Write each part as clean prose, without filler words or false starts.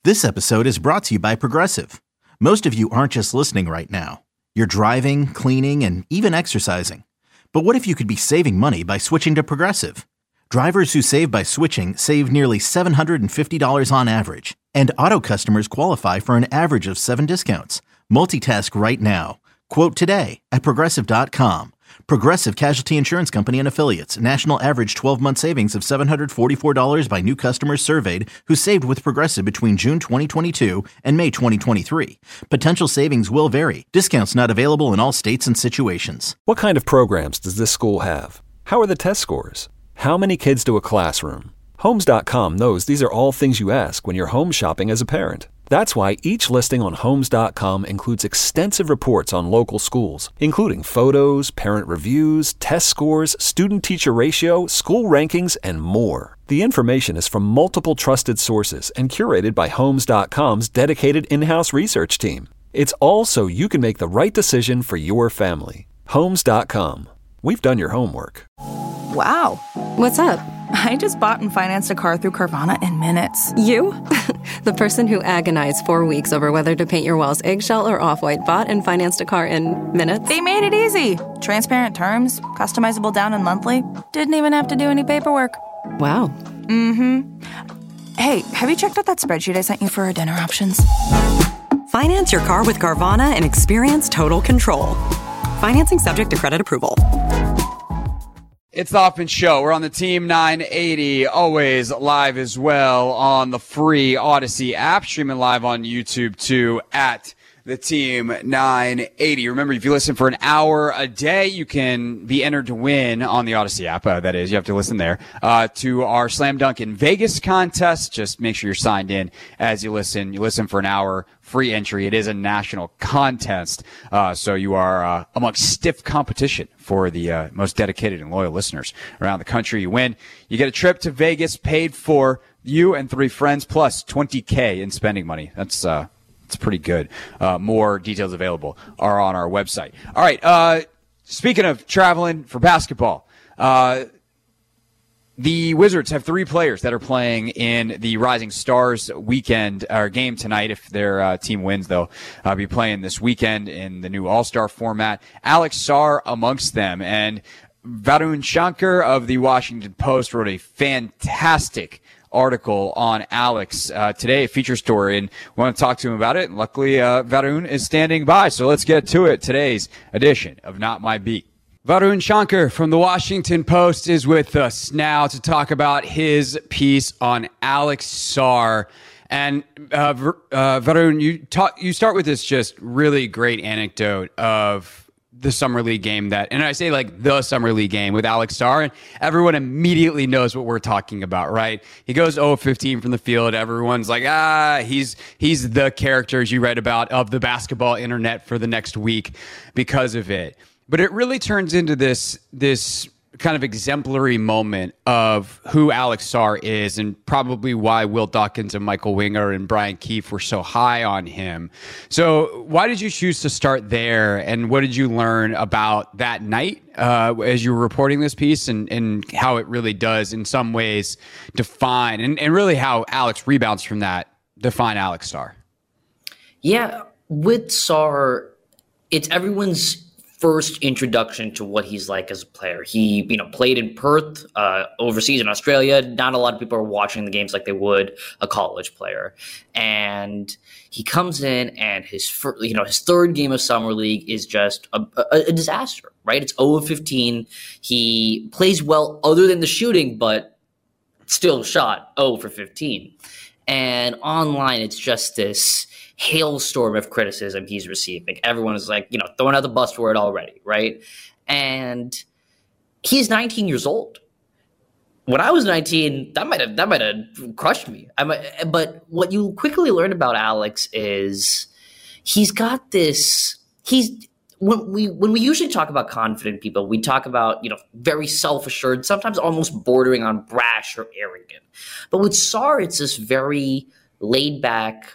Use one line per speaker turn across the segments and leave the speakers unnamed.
This episode is brought to you by Progressive. Most of you aren't just listening right now. You're driving, cleaning, and even exercising. But what if you could be saving money by switching to Progressive? Drivers who save by switching save nearly $750 on average. And auto customers qualify for an average of 7 discounts. Multitask right now. Quote today at Progressive.com. Progressive Casualty Insurance Company and Affiliates. National average 12-month savings of $744 by new customers surveyed who saved with Progressive between June 2022 and May 2023. Potential savings will vary. Discounts not available in all states and situations.
What kind of programs does this school have? How are the test scores? How many kids do a classroom? Homes.com knows these are all things you ask when you're home shopping as a parent. That's why each listing on Homes.com includes extensive reports on local schools, including photos, parent reviews, test scores, student-teacher ratio, school rankings, and more. The information is from multiple trusted sources and curated by Homes.com's dedicated in-house research team. It's all so you can make the right decision for your family. Homes.com. We've done your homework.
Wow.
What's up?
I just bought and financed a car through Carvana in minutes.
You? The person who agonized 4 weeks over whether to paint your walls eggshell or off-white bought and financed a car in minutes?
They made it easy. Transparent terms, customizable down and monthly. Didn't even have to do any paperwork.
Wow.
Mm-hmm. Hey, have you checked out that spreadsheet I sent you for our dinner options?
Finance your car with Carvana and experience total control. Financing subject to credit approval.
It's the Hoffman Show. We're on the Team 980, always live as well on the free Odyssey app, streaming live on YouTube too at the Team 980. Remember, if you listen for an hour a day, you can be entered to win on the Odyssey app. That is, you have to listen there to our Slam Dunk in Vegas contest. Just make sure you're signed in as you listen. You listen for an hour, free entry. It is a national contest, so you are amongst stiff competition for the most dedicated and loyal listeners around the country. You win. You get a trip to Vegas paid for you and 3 friends plus $20K in spending money. That's pretty good. More details available are on our website. All right. Speaking of traveling for basketball, the Wizards have 3 players that are playing in the Rising Stars weekend or game tonight. If their team wins, they'll be playing this weekend in the new All-Star format. Alex Sarr amongst them, and Varun Shankar of the Washington Post wrote a fantastic article on Alex today, a feature story, and we want to talk to him about it. And luckily, Varun is standing by, so let's get to it. Today's edition of Not My Beat. Varun Shankar from the Washington Post is with us now to talk about his piece on Alex Sarr. And Varun, you start with this just really great anecdote of the Summer League game and I say like the Summer League game with Alex Sarr, and everyone immediately knows what we're talking about, right? He goes 0-15 from the field. Everyone's like, he's the characters you read about of the basketball internet for the next week because of it. But it really turns into this kind of exemplary moment of who Alex Sarr is, and probably why Will Dawkins and Michael Winger and Brian Keefe were so high on him. So why did you choose to start there, and what did you learn about that night as you were reporting this piece, and how it really does in some ways define, and really how Alex rebounds from that, define Alex Sarr?
Yeah, with Sarr, it's everyone's first introduction to what he's like as a player. He, played in Perth, overseas in Australia. Not a lot of people are watching the games like they would a college player. And he comes in, and his third game of Summer League is just a disaster, right? It's 0-15. He plays well other than the shooting, but still shot 0-15. And online, it's just this hailstorm of criticism he's receiving. Everyone is like, throwing out the bus for it already, right? And he's 19 years old. When I was 19, that might have crushed me. But what you quickly learn about Alex is he's got this. When we usually talk about confident people, we talk about very self-assured, sometimes almost bordering on brash or arrogant. But with Sarr, it's this very laid back,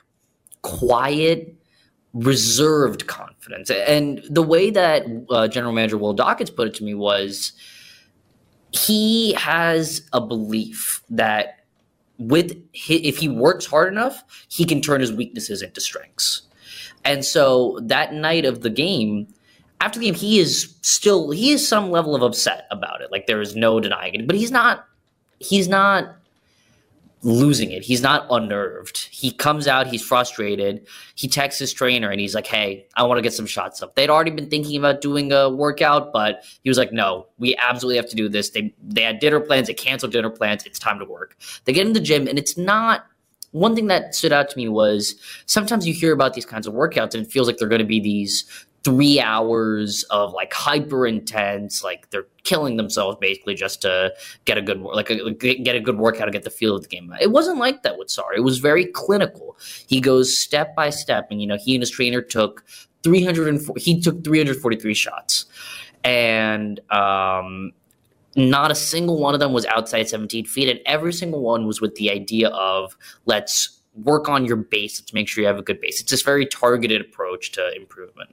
quiet, reserved confidence. And the way that General Manager Will Dawkins put it to me was he has a belief that if he works hard enough, he can turn his weaknesses into strengths. And so that night of the game, after the game, he is some level of upset about it. Like, there is no denying it, but he's not losing it. He's not unnerved. He comes out, he's frustrated. He texts his trainer and he's like, hey, I want to get some shots up. They'd already been thinking about doing a workout, but he was like, no, we absolutely have to do this. They had dinner plans. They canceled dinner plans. It's time to work. They get in the gym, and it's not – one thing that stood out to me was sometimes you hear about these kinds of workouts and it feels like they're going to be these 3 hours of like hyper intense, like they're killing themselves basically just to get a good get a good workout and get the feel of the game. It wasn't like that with Sarr. It was very clinical. He goes step by step, and he and his trainer took 343 shots, and not a single one of them was outside 17 feet, and every single one was with the idea of let's work on your base, let's make sure you have a good base. It's this very targeted approach to improvement.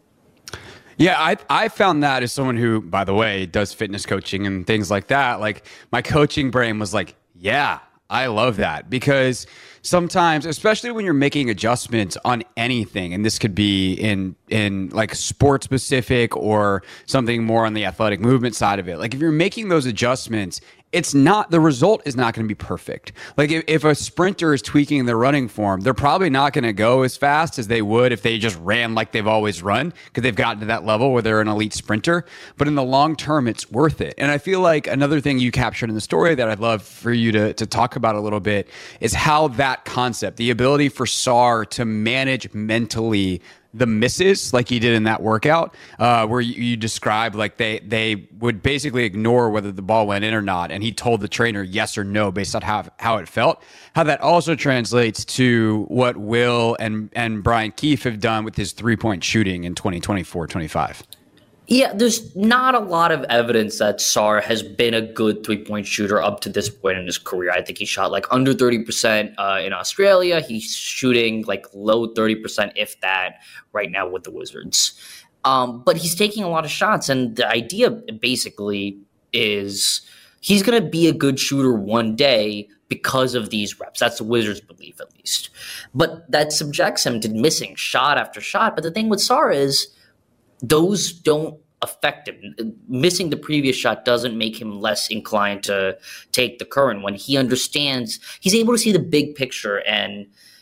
Yeah, I found that as someone who, by the way, does fitness coaching and things like that. Like, my coaching brain was like, yeah, I love that, because sometimes, especially when you're making adjustments on anything, and this could be in like sport specific or something more on the athletic movement side of it. Like, if you're making those adjustments, the result is not going to be perfect. Like, if a sprinter is tweaking their running form, they're probably not going to go as fast as they would if they just ran like they've always run, because they've gotten to that level where they're an elite sprinter. But in the long term, it's worth it. And I feel like another thing you captured in the story that I'd love for you to talk about a little bit is how that concept, the ability for Sarr to manage mentally the misses like he did in that workout, where you described like they would basically ignore whether the ball went in or not, and he told the trainer yes or no based on how it felt. How that also translates to what Will and Brian Keefe have done with his 3-point shooting in 2024-25.
Yeah, there's not a lot of evidence that Sarr has been a good 3-point shooter up to this point in his career. I think he shot like under 30% in Australia. He's shooting like low 30%, if that, right now with the Wizards. But he's taking a lot of shots, and the idea basically is he's going to be a good shooter one day because of these reps. That's the Wizards' belief, at least. But that subjects him to missing shot after shot. But the thing with Sarr is those don't affect him. Missing the previous shot doesn't make him less inclined to take the current one. He understands, he's able to see the big picture and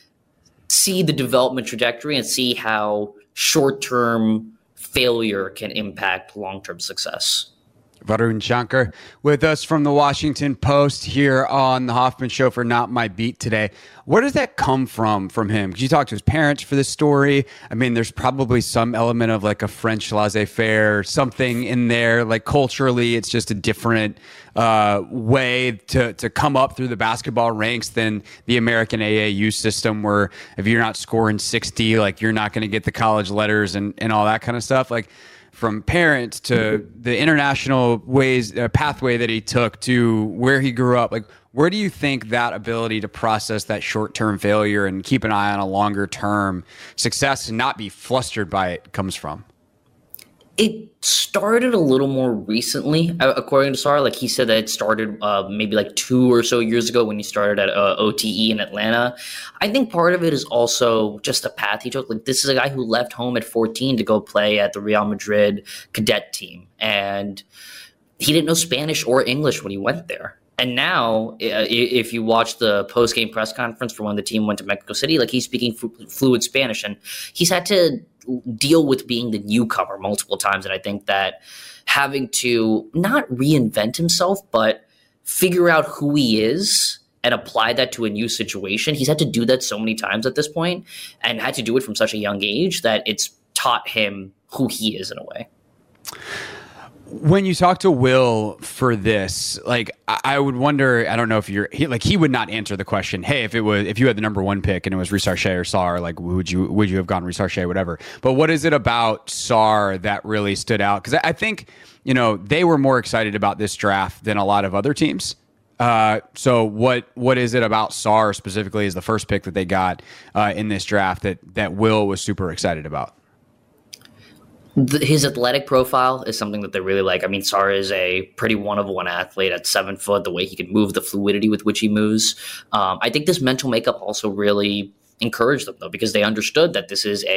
see the development trajectory and see how short-term failure can impact long-term success.
Varun Shankar with us from the Washington Post here on the Hoffman Show for Not My Beat today. Where does that come from him? Because you talked to his parents for this story. I mean, there's probably some element of like a French laissez-faire, something in there. Like culturally, it's just a different way to come up through the basketball ranks than the American AAU system, where if you're not scoring 60, like you're not going to get the college letters and all that kind of stuff. Like, from parents to the international pathway that he took to where he grew up, like, where do you think that ability to process that short-term failure and keep an eye on a longer-term success and not be flustered by it comes from?
It started a little more recently, according to Sarr. Like, he said that it started maybe like 2 or so years ago when he started at OTE in Atlanta. I think part of it is also just the path he took. Like, this is a guy who left home at 14 to go play at the Real Madrid cadet team. And he didn't know Spanish or English when he went there. And now, if you watch the post-game press conference for when the team went to Mexico City, like, he's speaking fluent Spanish, and he's had to deal with being the newcomer multiple times. And I think that having to not reinvent himself, but figure out who he is and apply that to a new situation, he's had to do that so many times at this point, and had to do it from such a young age that it's taught him who he is in a way.
When you talk to Will for this, like, I would wonder, I don't know if he would not answer the question, hey, if you had the number 1 pick and it was Reece Charché or Sarr, like, would you have gone Reece Charché, whatever. But what is it about Sarr that really stood out? Because I think, they were more excited about this draft than a lot of other teams. So what is it about Sarr specifically as the first pick that they got in this draft that Will was super excited about?
His athletic profile is something that they really like. I mean, Sarr is a pretty one-of-one athlete at 7 foot, the way he can move, the fluidity with which he moves. I think this mental makeup also really encouraged them, though, because they understood that this is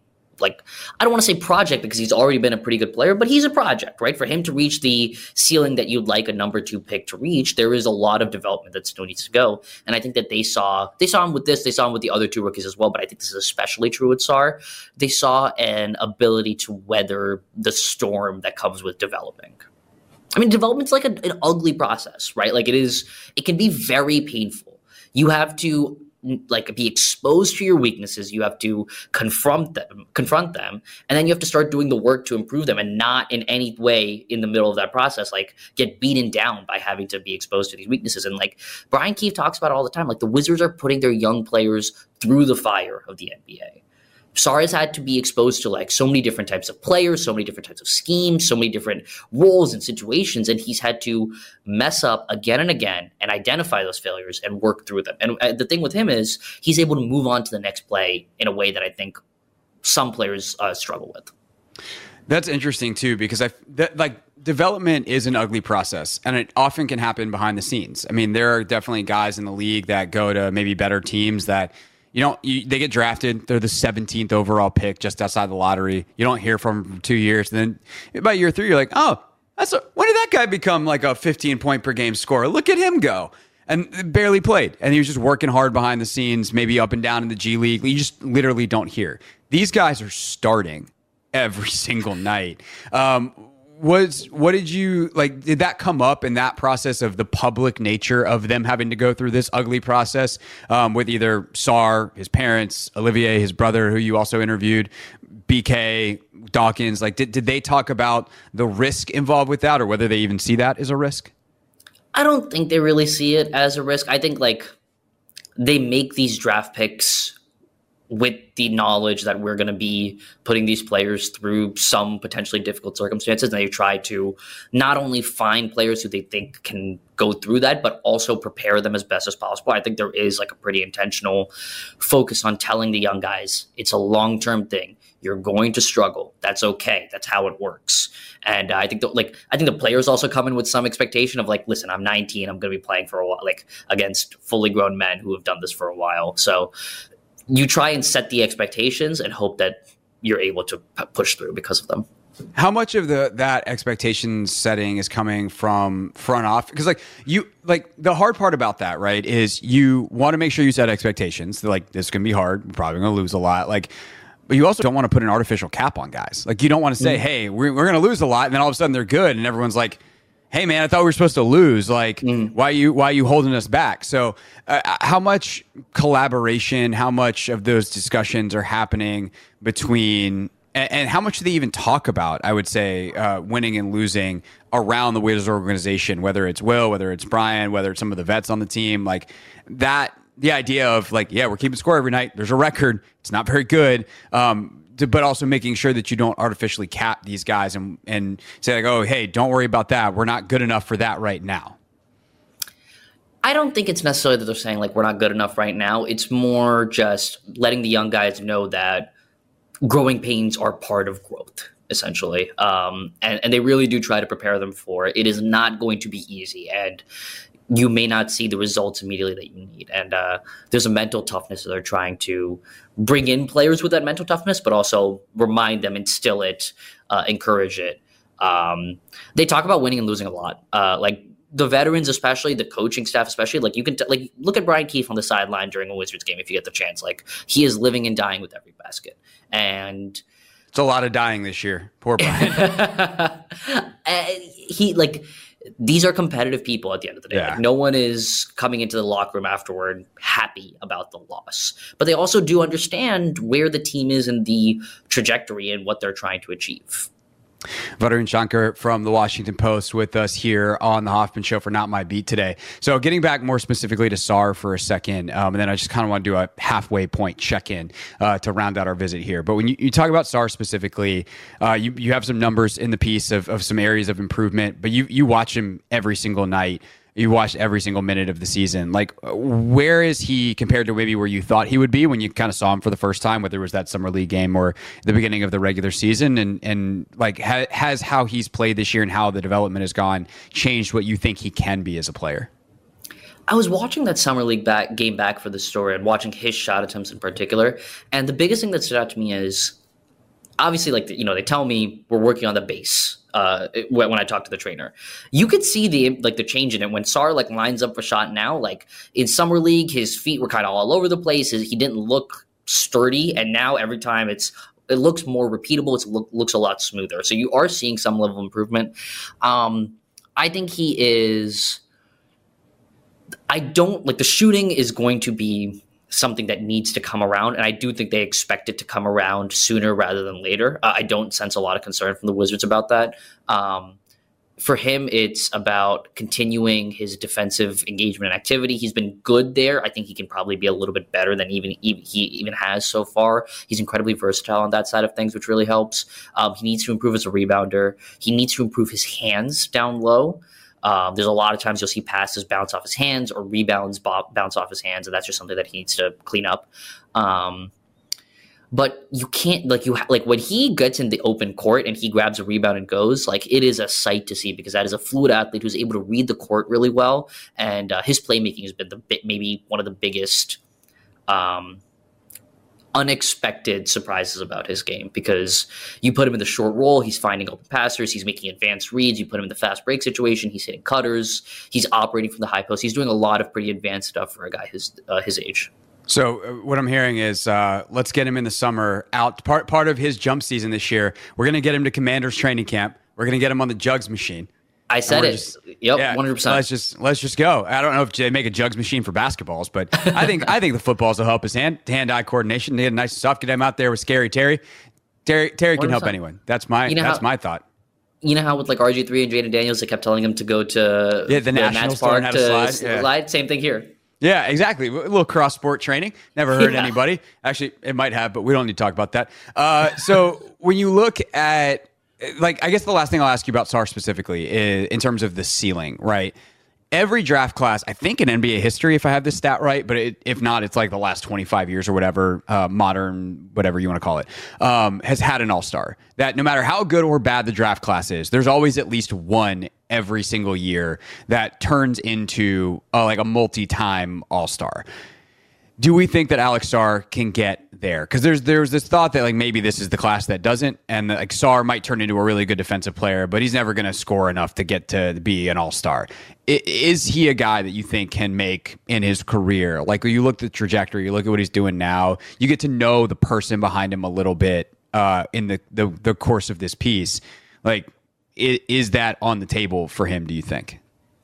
I don't want to say project because he's already been a pretty good player, but he's a project, right? For him to reach the ceiling that you'd like a number 2 pick to reach, there is a lot of development that still needs to go. And I think that they saw him with this, they saw him with the other 2 rookies as well, but I think this is especially true with Sarr. They saw an ability to weather the storm that comes with developing. I mean, development's like an ugly process, right? Like it can be very painful. You have to be exposed to your weaknesses. You have to confront them, and then you have to start doing the work to improve them, and not in any way in the middle of that process get beaten down by having to be exposed to these weaknesses. And Brian Keefe talks about all the time, the Wizards are putting their young players through the fire of the NBA. Sarr has had to be exposed to so many different types of players, so many different types of schemes, so many different roles and situations, and he's had to mess up again and again and identify those failures and work through them. And the thing with him is he's able to move on to the next play in a way that I think some players struggle with.
That's interesting too, because development is an ugly process, and it often can happen behind the scenes. I mean, there are definitely guys in the league that go to maybe better teams that they get drafted. They're the 17th overall pick just outside the lottery. You don't hear from them for 2 years. And then by year 3, you're like, oh, when did that guy become a 15-point per game scorer? Look at him go. And barely played. And he was just working hard behind the scenes, maybe up and down in the G League. You just literally don't hear. These guys are starting every single night. What did you did that come up in that process of the public nature of them having to go through this ugly process with either Sarr, his parents, Olivier, his brother, who you also interviewed, BK, Dawkins? Did they talk about the risk involved with that, or whether they even see that as a risk?
I don't think they really see it as a risk. I think they make these draft picks with the knowledge that we're going to be putting these players through some potentially difficult circumstances. And they try to not only find players who they think can go through that, but also prepare them as best as possible. I think there is a pretty intentional focus on telling the young guys, it's a long-term thing. You're going to struggle. That's okay. That's how it works. And I think the players also come in with some expectation of listen, I'm 19. I'm going to be playing for a while, against fully grown men who have done this for a while. So you try and set the expectations and hope that you're able to push through because of them.
How much of that expectation setting is coming from front office? Because the hard part about that, right, is you want to make sure you set expectations. This is going to be hard. We're probably going to lose a lot. But you also don't want to put an artificial cap on guys. You don't want to say, hey, we're going to lose a lot, and then all of a sudden they're good, and everyone's like, hey man, I thought we were supposed to lose. Why are you holding us back? So how much collaboration, how much of those discussions are happening between, and how much do they even talk about, I would say, winning and losing around the Wizards organization, whether it's Will, whether it's Brian, whether it's some of the vets on the team, the idea of we're keeping score every night. There's a record. It's not very good. But also making sure that you don't artificially cap these guys and say oh, hey, don't worry about that. We're not good enough for that right now.
I don't think it's necessarily that they're saying we're not good enough right now. It's more just letting the young guys know that growing pains are part of growth, essentially. And they really do try to prepare them for it. It is not going to be easy. And you may not see the results immediately that you need. And there's a mental toughness that they're trying to bring in players with that mental toughness, but also remind them, instill it, encourage it. They talk about winning and losing a lot. The veterans, especially the coaching staff, especially you can look at Brian Keefe on the sideline during a Wizards game if you get the chance. He is living and dying with every basket. And
it's a lot of dying this year. Poor Brian.
These are competitive people at the end of the day.
Yeah.
No one is coming into the locker room afterward happy about the loss. But they also do understand where the team is in the trajectory and what they're trying to achieve.
Varun Shankar from the Washington Post with us here on the Hoffman Show for Not My Beat today. So getting back more specifically to Sarr for a second, and then I just kind of want to do a halfway point check-in to round out our visit here. But when you talk about Sarr specifically, you have some numbers in the piece of some areas of improvement, but you watch him every single night. You watched every single minute of the season. Like, where is he compared to maybe where you thought he would be when you kind of saw him for the first time, whether it was that summer league game or the beginning of the regular season? And like, has how he's played this year and how the development has gone changed what you think he can be as a player?
I was watching that summer league game back for the story and watching his shot attempts in particular. And the biggest thing that stood out to me is, obviously, like, you know, they tell me we're working on the base when I talk to the trainer. You could see the change in it when Sarr like lines up for shot now. Like in summer league, his feet were kind of all over the place. He didn't look sturdy, and now every time it looks more repeatable. It looks a lot smoother. So you are seeing some level of improvement. I think he is. I don't like the shooting is going to be something that needs to come around, and I do think they expect it to come around sooner rather than later. I don't sense a lot of concern from the Wizards about that. For him, it's about continuing his defensive engagement and activity. He's been good there. I think he can probably be a little bit better than he even has so far. He's incredibly versatile on that side of things, which really helps. He needs to improve as a rebounder. He needs to improve his hands down low. There's a lot of times you'll see passes bounce off his hands or rebounds bounce off his hands, and that's just something that he needs to clean up. But you can't like when he gets in the open court and he grabs a rebound and goes, like, it is a sight to see, because that is a fluid athlete who's able to read the court really well, and his playmaking has been maybe one of the biggest unexpected surprises about his game, because you put him in the short roll, he's finding open passers, he's making advanced reads. You put him in the fast break situation, he's hitting cutters, he's operating from the high post. He's doing a lot of pretty advanced stuff for a guy his age.
So what I'm hearing is let's get him in the summer out. Part of his jump season this year, we're going to get him to Commanders training camp. We're going to get him on the jugs machine.
I said it. Yep, yeah,
100%. Let's just go. I don't know if they make a jugs machine for basketballs, but I think the footballs will help his hand-eye coordination. They get nice and soft. Get him out there with Scary Terry. Terry can help anyone. That's my thought.
You know how with like RG3 and Jaden Daniels, they kept telling him to go to
the Nationals Park to slide?
Yeah. Same thing here.
Yeah, exactly. A little cross-sport training. Never hurt anybody. Actually, it might have, but we don't need to talk about that. So when you look at, like, I guess the last thing I'll ask you about Sarr specifically is in terms of the ceiling, right? Every draft class, I think in NBA history, if I have this stat right, but if not, it's like the last 25 years or whatever, modern, whatever you want to call it, has had an all-star. That no matter how good or bad the draft class is, there's always at least one every single year that turns into like a multi-time all-star. Do we think that Alex Sarr can get there? Because there's this thought that like maybe this is the class that doesn't, and like Sarr might turn into a really good defensive player, but he's never going to score enough to get to be an all-star. Is he a guy that you think can make in his career? Like when you look at the trajectory, you look at what he's doing now, you get to know the person behind him a little bit in the course of this piece. Like, is that on the table for him, do you think?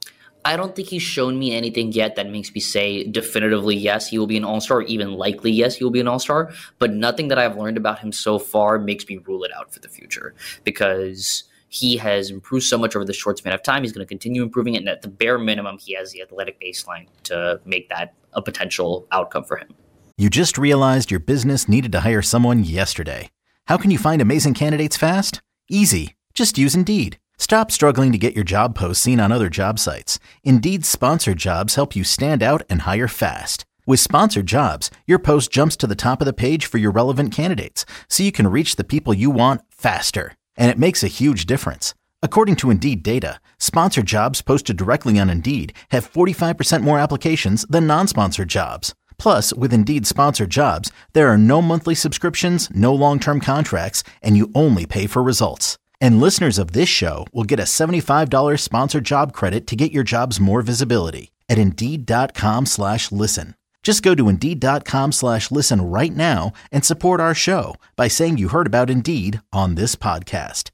I don't think he's shown me anything yet that makes me say definitively yes, he will be an all-star, or even likely yes, he will be an all-star. But nothing that I've learned about him so far makes me rule it out for the future, because he has improved so much over the short span of time. He's going to continue improving it, and at the bare minimum, he has the athletic baseline to make that a potential outcome for him.
You just realized your business needed to hire someone yesterday. How can you find amazing candidates fast? Easy. Just use Indeed. Stop struggling to get your job posts seen on other job sites. Indeed's sponsored jobs help you stand out and hire fast. With sponsored jobs, your post jumps to the top of the page for your relevant candidates, so you can reach the people you want faster. And it makes a huge difference. According to Indeed data, sponsored jobs posted directly on Indeed have 45% more applications than non-sponsored jobs. Plus, with Indeed sponsored jobs, there are no monthly subscriptions, no long-term contracts, and you only pay for results. And listeners of this show will get a $75 sponsored job credit to get your jobs more visibility at Indeed.com/listen. Just go to Indeed.com/listen right now and support our show by saying you heard about Indeed on this podcast.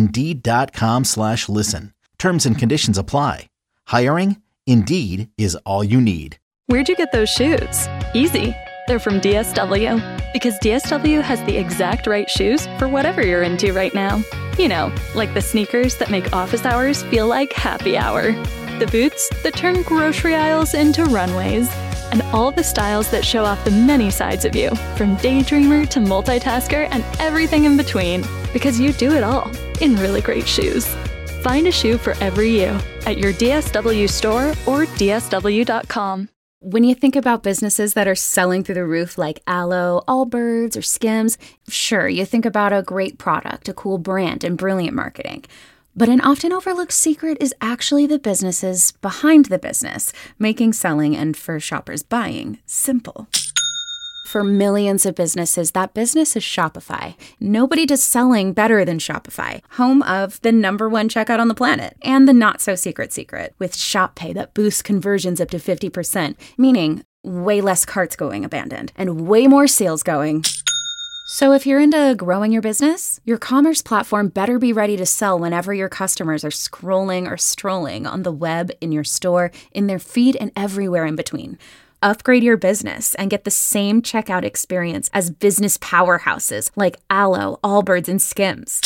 Indeed.com/listen. Terms and conditions apply. Hiring? Indeed is all you need.
Where'd you get those shoes? Easy. They're from DSW. Because DSW has the exact right shoes for whatever you're into right now. You know, like the sneakers that make office hours feel like happy hour. The boots that turn grocery aisles into runways. And all the styles that show off the many sides of you, from daydreamer to multitasker and everything in between. Because you do it all in really great shoes. Find a shoe for every you at your DSW store or DSW.com.
When you think about businesses that are selling through the roof like Aloe, Allbirds, or Skims, sure, you think about a great product, a cool brand, and brilliant marketing. But an often overlooked secret is actually the businesses behind the business, making selling and for shoppers buying simple. For millions of businesses, that business is Shopify. Nobody does selling better than Shopify, home of the #1 checkout on the planet and the not-so-secret secret with Shop Pay that boosts conversions up to 50%, meaning way less carts going abandoned and way more sales going. So if you're into growing your business, your commerce platform better be ready to sell whenever your customers are scrolling or strolling on the web, in your store, in their feed, and everywhere in between. Upgrade your business and get the same checkout experience as business powerhouses like Aloe, Allbirds, and Skims.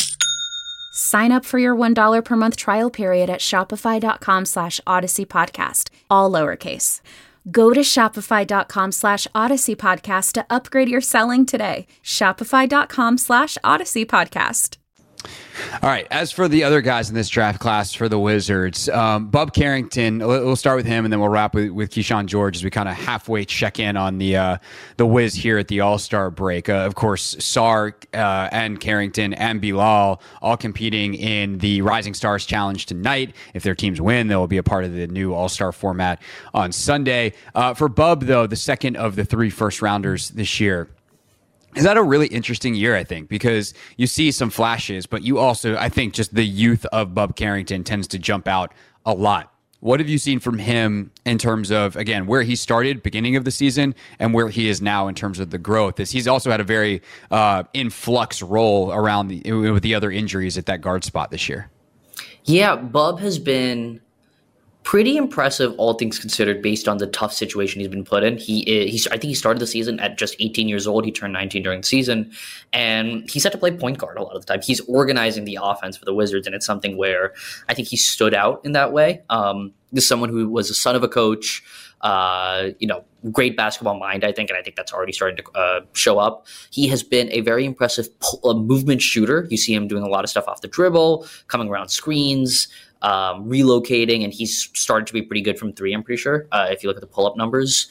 Sign up for your $1 per month trial period at shopify.com/Odyssey Podcast, all lowercase. Go to shopify.com/Odyssey Podcast to upgrade your selling today. Shopify.com/Odyssey Podcast.
All right. As for the other guys in this draft class for the Wizards, Bub Carrington, we'll start with him and then we'll wrap with Keyshawn George as we kind of halfway check in on the Wiz here at the All-Star break. Of course, Sarr and Carrington and Bilal all competing in the Rising Stars Challenge tonight. If their teams win, they'll be a part of the new All-Star format on Sunday. For Bub, though, the second of the 3 first-rounders this year, is that a really interesting year, I think, because you see some flashes, but you also, I think, just the youth of Bub Carrington tends to jump out a lot. What have you seen from him in terms of, again, where he started beginning of the season and where he is now in terms of the growth? He's also had a very in flux role around with the other injuries at that guard spot this year.
Yeah, Bub has been pretty impressive, all things considered, based on the tough situation he's been put in. I think he started the season at just 18 years old. He turned 19 during the season, and he's set to play point guard a lot of the time. He's organizing the offense for the Wizards, and it's something where I think he stood out in that way. This is someone who was a son of a coach, great basketball mind, I think, and I think that's already starting to show up. He has been a very impressive movement shooter. You see him doing a lot of stuff off the dribble, coming around screens, relocating, and he's started to be pretty good from 3, I'm pretty sure, if you look at the pull-up numbers.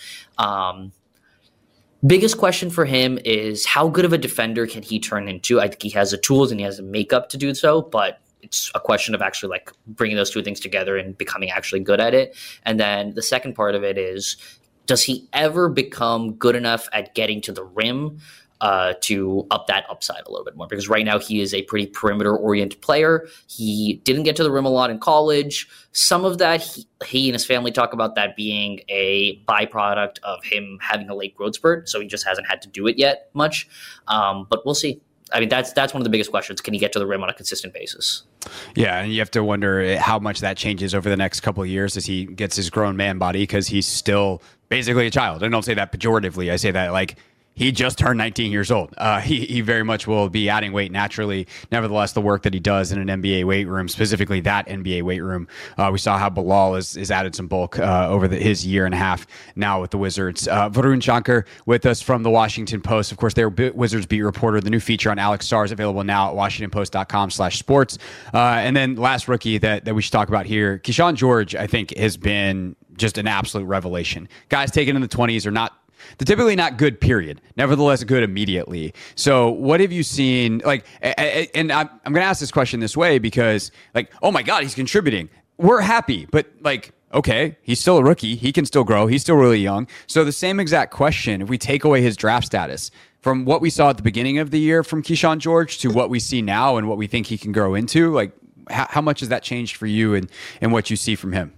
Biggest question for him is how good of a defender can he turn into? I think he has the tools and he has the makeup to do so, but it's a question of actually like bringing those two things together and becoming actually good at it. And then the second part of it is, does he ever become good enough at getting to the rim to up that upside a little bit more? Because right now he is a pretty perimeter-oriented player. He didn't get to the rim a lot in college. Some of that, he and his family talk about that being a byproduct of him having a late growth spurt, so he just hasn't had to do it yet much. But we'll see. I mean, that's one of the biggest questions. Can he get to the rim on a consistent basis?
Yeah, and you have to wonder how much that changes over the next couple of years as he gets his grown man body, because he's still basically a child. I don't say that pejoratively. I say that like he just turned 19 years old. He very much will be adding weight naturally. Nevertheless, the work that he does in an NBA weight room, specifically that NBA weight room, we saw how Bilal is added some bulk over his year and a half now with the Wizards. Varun Shankar with us from the Washington Post. Of course, they're Wizards beat reporter. The new feature on Alex Sarr is available now at WashingtonPost.com/sports. And then last rookie that we should talk about here, Keyshawn George, I think has been just an absolute revelation. Guys taken in the 20s are they're typically not good, period. Nevertheless, good immediately. So what have you seen? Like, and I'm going to ask this question this way because, like, oh my God, he's contributing. We're happy, but like, okay, he's still a rookie. He can still grow. He's still really young. So the same exact question, if we take away his draft status, from what we saw at the beginning of the year from Keyshawn George to what we see now and what we think he can grow into, like, how much has that changed for you and what you see from him?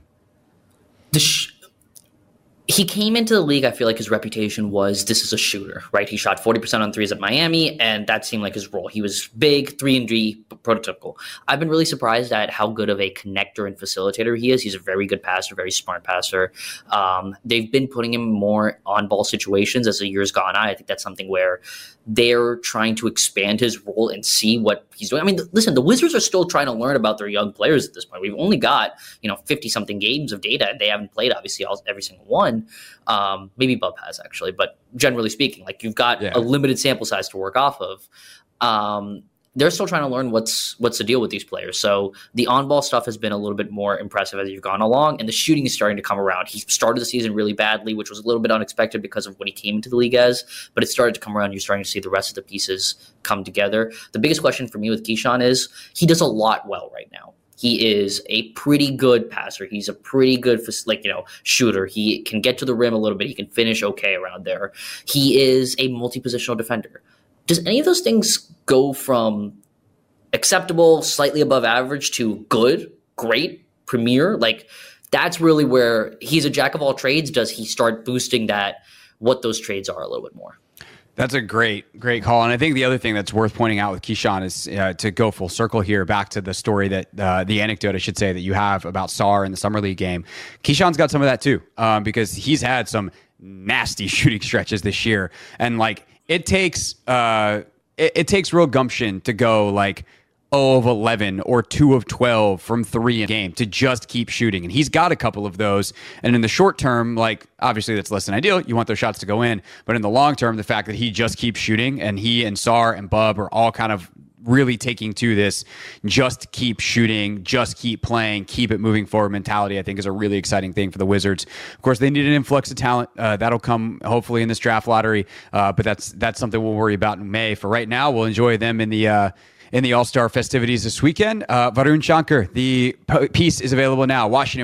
He came into the league, I feel like his reputation was this is a shooter, right? He shot 40% on threes at Miami, and that seemed like his role. He was big, 3-and-D, prototypical. I've been really surprised at how good of a connector and facilitator he is. He's a very good passer, very smart passer. They've been putting him more on-ball situations as the years gone on. I think that's something where they're trying to expand his role and see what he's doing. I mean, listen, the Wizards are still trying to learn about their young players at this point. We've only got 50-something games of data. They haven't played, obviously, every single one. Maybe Bub has, actually. But generally speaking, like, you've got a limited sample size to work off of. they're still trying to learn what's the deal with these players. So the on-ball stuff has been a little bit more impressive as you've gone along, and the shooting is starting to come around. He started the season really badly, which was a little bit unexpected because of when he came into the league but it started to come around. You're starting to see the rest of the pieces come together. The biggest question for me with Keyshawn is he does a lot well right now. He is a pretty good passer. He's a pretty good, shooter. He can get to the rim a little bit. He can finish okay around there. He is a multi-positional defender. Does any of those things go from acceptable, slightly above average to good, great, premier? That's really where he's a jack of all trades. Does he start boosting what those trades are a little bit more?
That's a great call. And I think the other thing that's worth pointing out with Keyshawn is to go full circle here back to the story that the anecdote, I should say, that you have about Sarr in the Summer League game. Keyshawn's got some of that too, because he's had some nasty shooting stretches this year. And it takes real gumption to go 0 of 11 or 2 of 12 from 3 a game to just keep shooting. And he's got a couple of those. And in the short term, obviously that's less than ideal. You want those shots to go in. But in the long term, the fact that he just keeps shooting, and he and Sarr and Bub are all kind of really taking to this just keep shooting, just keep playing, keep it moving forward mentality, I think is a really exciting thing for the Wizards. Of course, they need an influx of talent. That'll come hopefully in this draft lottery. But that's something we'll worry about in May. For right now, we'll enjoy them in the All-Star festivities this weekend. Varun Shankar, the piece is available now,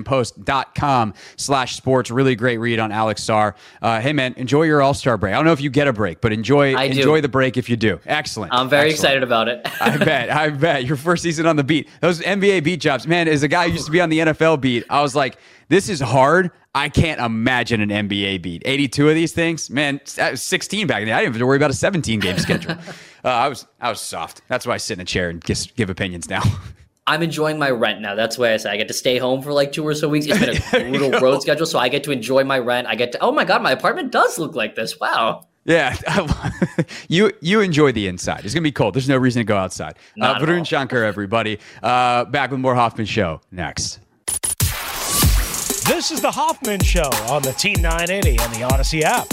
WashingtonPost.com/sports. Really great read on Alex Sarr. Hey, man, enjoy your All-Star break. I don't know if you get a break, but enjoy the break if you do. Excellent.
I'm very excited about it.
I bet. Your first season on the beat. Those NBA beat jobs. Man, as a guy who used to be on the NFL beat, I was like, this is hard. I can't imagine an NBA beat. 82 of these things? Man, 16 back then. I didn't have to worry about a 17-game schedule. I was soft. That's why I sit in a chair and give opinions now.
I'm enjoying my rent now. That's why I say I get to stay home for 2 or so weeks. It's been a brutal road schedule, so I get to enjoy my rent. Oh my God, my apartment does look like this. Wow.
Yeah. You enjoy the inside. It's going to be cold. There's no reason to go outside. Varun Shankar, everybody. Back with more Hoffman Show next.
This is the Hoffman Show on the Team 980 and the Odyssey app.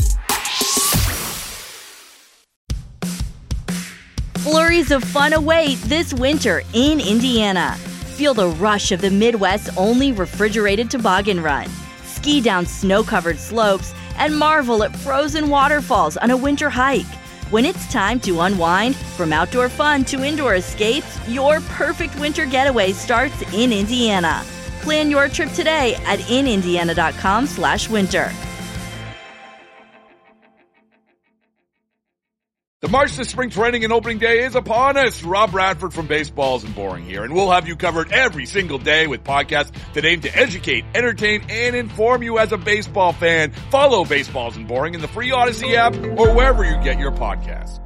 Flurries of fun await this winter in Indiana. Feel the rush of the Midwest's only refrigerated toboggan run. Ski down snow-covered slopes and marvel at frozen waterfalls on a winter hike. When it's time to unwind, from outdoor fun to indoor escapes, your perfect winter getaway starts in Indiana. Plan your trip today at inindiana.com/winter.
The march to spring training and opening day is upon us. Rob Bradford from Baseballs and Boring here, and we'll have you covered every single day with podcasts that aim to educate, entertain, and inform you as a baseball fan. Follow Baseballs and Boring in the free Odyssey app or wherever you get your podcasts.